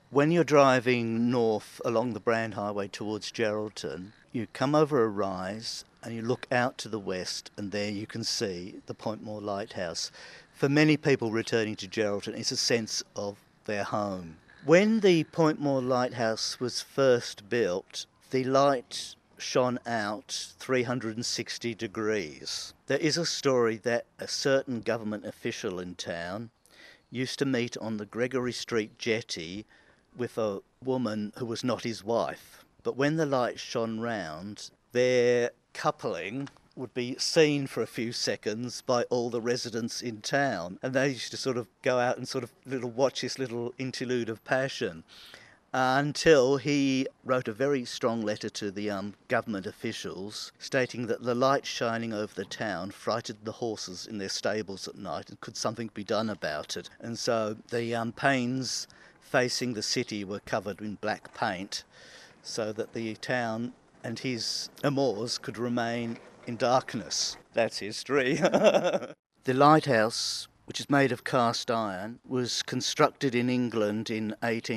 When you're driving north along the Brand Highway towards Geraldton, you come over a rise and you look out to the west, and there you can see the Point More Lighthouse. For many people returning to Geraldton, it's a sense of their home. When the Point More Lighthouse was first built, the light shone out 360 degrees. There is a story that a certain government official in town used to meet on the Gregory Street jetty with a woman who was not his wife. But when the light shone round, their coupling would be seen for a few seconds by all the residents in town, and they used to sort of go out and sort of watch this little interlude of passion until he wrote a very strong letter to the government officials stating that the light shining over the town frightened the horses in their stables at night, and could something be done about it. And so the panes facing the city were covered in black paint so that the town and his amours could remain in darkness. That's history. The lighthouse, which is made of cast iron, was constructed in England in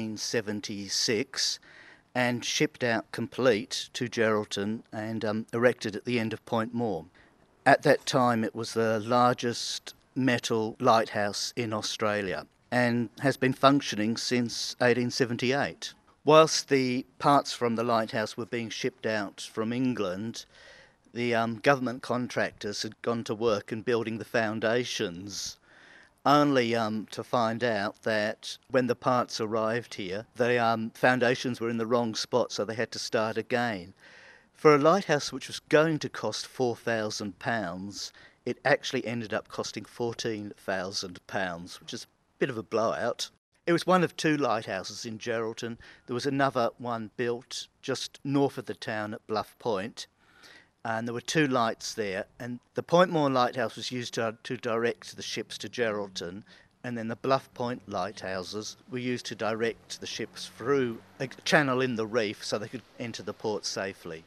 1876 and shipped out complete to Geraldton and erected at the end of Point More. At that time it was the largest metal lighthouse in Australia and has been functioning since 1878. Whilst the parts from the lighthouse were being shipped out from England, the government contractors had gone to work in building the foundations, only to find out that when the parts arrived here, the foundations were in the wrong spot, so they had to start again. For a lighthouse which was going to cost £4,000, it actually ended up costing £14,000, which is a bit of a blowout. It was one of two lighthouses in Geraldton. There was another one built just north of the town at Bluff Point, and there were two lights there, and the Point More Lighthouse was used to direct the ships to Geraldton, and then the Bluff Point lighthouses were used to direct the ships through a channel in the reef so they could enter the port safely.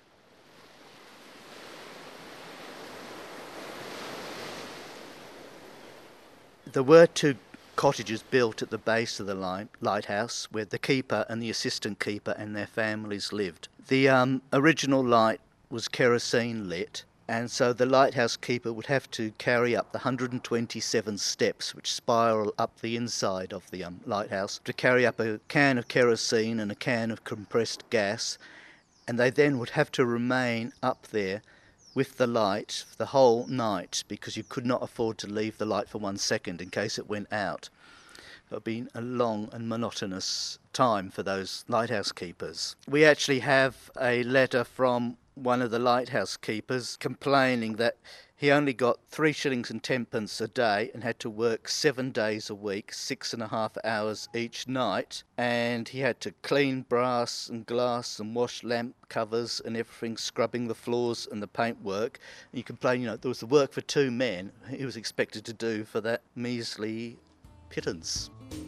There were two cottages built at the base of the lighthouse where the keeper and the assistant keeper and their families lived. The original light was kerosene lit, and so the lighthouse keeper would have to carry up the 127 steps which spiral up the inside of the lighthouse to carry up a can of kerosene and a can of compressed gas, and they then would have to remain up there with the light the whole night because you could not afford to leave the light for 1 second in case it went out. It would been a long and monotonous time for those lighthouse keepers. We actually have a letter from one of the lighthouse keepers complaining that he only got 3 shillings and 10 pence a day and had to work 7 days a week, 6.5 hours each night, and he had to clean brass and glass and wash lamp covers and everything, scrubbing the floors and the paintwork. And you complain, there was the work for 2 men he was expected to do for that measly pittance.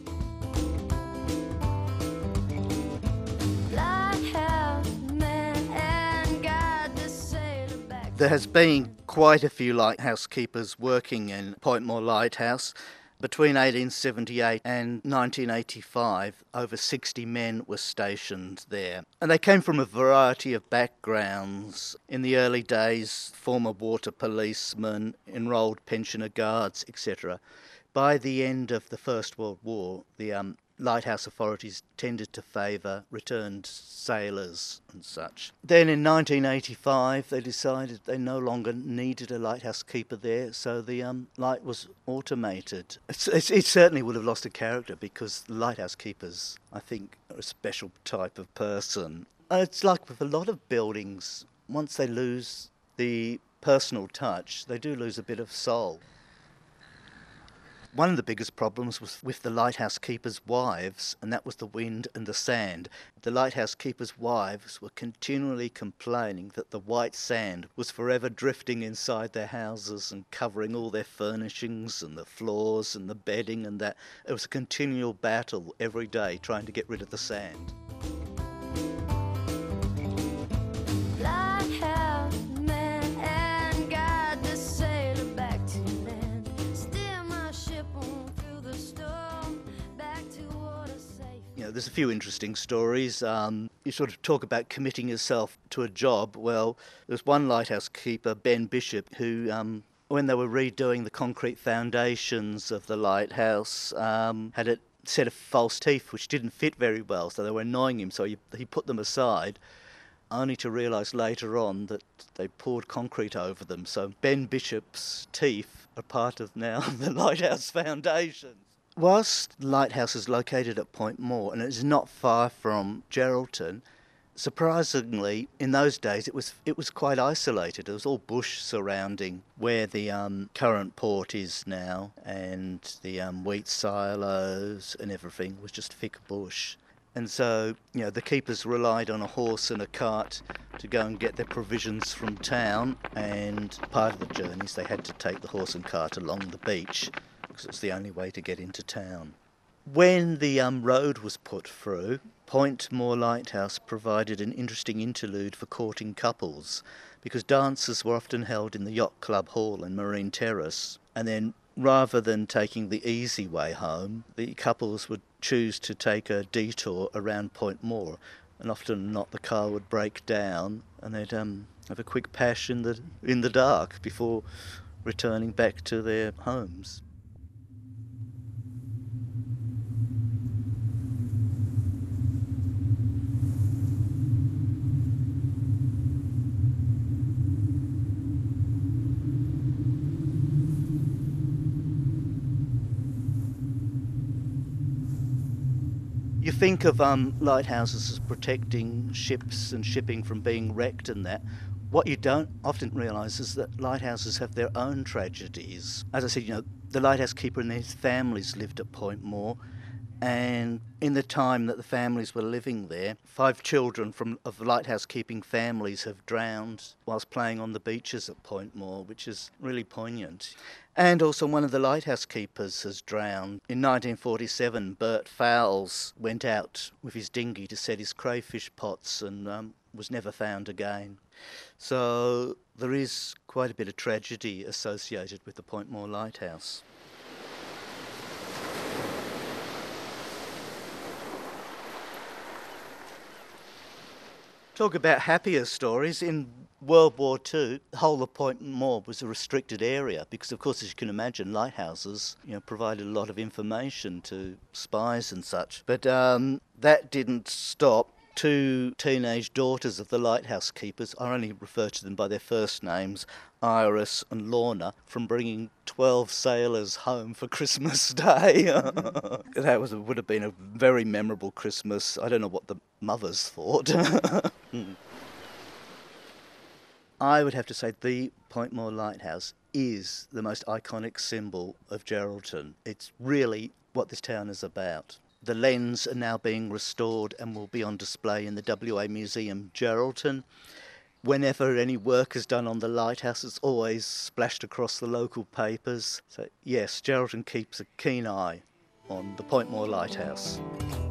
There has been quite a few lighthouse keepers working in Point More Lighthouse. Between 1878 and 1985, over 60 men were stationed there. And they came from a variety of backgrounds. In the early days, former water policemen, enrolled pensioner guards, etc. By the end of the First World War, the lighthouse authorities tended to favour returned sailors and such. Then in 1985 they decided they no longer needed a lighthouse keeper there, so the light was automated. It certainly would have lost a character because the lighthouse keepers, I think, are a special type of person. It's like with a lot of buildings, once they lose the personal touch, they do lose a bit of soul. One of the biggest problems was with the lighthouse keepers' wives, and that was the wind and the sand. The lighthouse keepers' wives were continually complaining that the white sand was forever drifting inside their houses and covering all their furnishings and the floors and the bedding, and that it was a continual battle every day trying to get rid of the sand. there's a few interesting stories. You sort of talk about committing yourself to a job. Well, there's one lighthouse keeper, Ben Bishop, who when they were redoing the concrete foundations of the lighthouse, had a set of false teeth which didn't fit very well, so they were annoying him, so he put them aside, only to realise later on that they poured concrete over them. So Ben Bishop's teeth are part of now the lighthouse foundations. Whilst the lighthouse is located at Point More and it is not far from Geraldton, surprisingly, in those days it was quite isolated. There was all bush surrounding where the current port is now, and the wheat silos and everything was just thick bush. And so, the keepers relied on a horse and a cart to go and get their provisions from town, and part of the journeys they had to take the horse and cart along the beach because it was the only way to get into town. When the road was put through, Point More Lighthouse provided an interesting interlude for courting couples, because dances were often held in the Yacht Club Hall in Marine Terrace, and then rather than taking the easy way home, the couples would choose to take a detour around Point More, and often not the car would break down, and they'd have a quick pash in the dark before returning back to their homes. You think of lighthouses as protecting ships and shipping from being wrecked and that. What you don't often realise is that lighthouses have their own tragedies. As I said, the lighthouse keeper and his families lived at Point More, and in the time that the families were living there, 5 children of lighthouse keeping families have drowned whilst playing on the beaches at Point More, which is really poignant. And also one of the lighthouse keepers has drowned. In 1947, Bert Fowles went out with his dinghy to set his crayfish pots and was never found again. So there is quite a bit of tragedy associated with the Point More Lighthouse. Talk about happier stories. In World War II, the whole of Point More was a restricted area because, of course, as you can imagine, lighthouses provided a lot of information to spies and such. But that didn't stop 2 teenage daughters of the lighthouse keepers, I only refer to them by their first names, Iris and Lorna, from bringing 12 sailors home for Christmas Day. That would have been a very memorable Christmas. I don't know what the mothers thought. I would have to say the Point More Lighthouse is the most iconic symbol of Geraldton. It's really what this town is about. The lens are now being restored and will be on display in the WA Museum Geraldton. Whenever any work is done on the lighthouse, it's always splashed across the local papers. So yes, Geraldton keeps a keen eye on the Point More Lighthouse.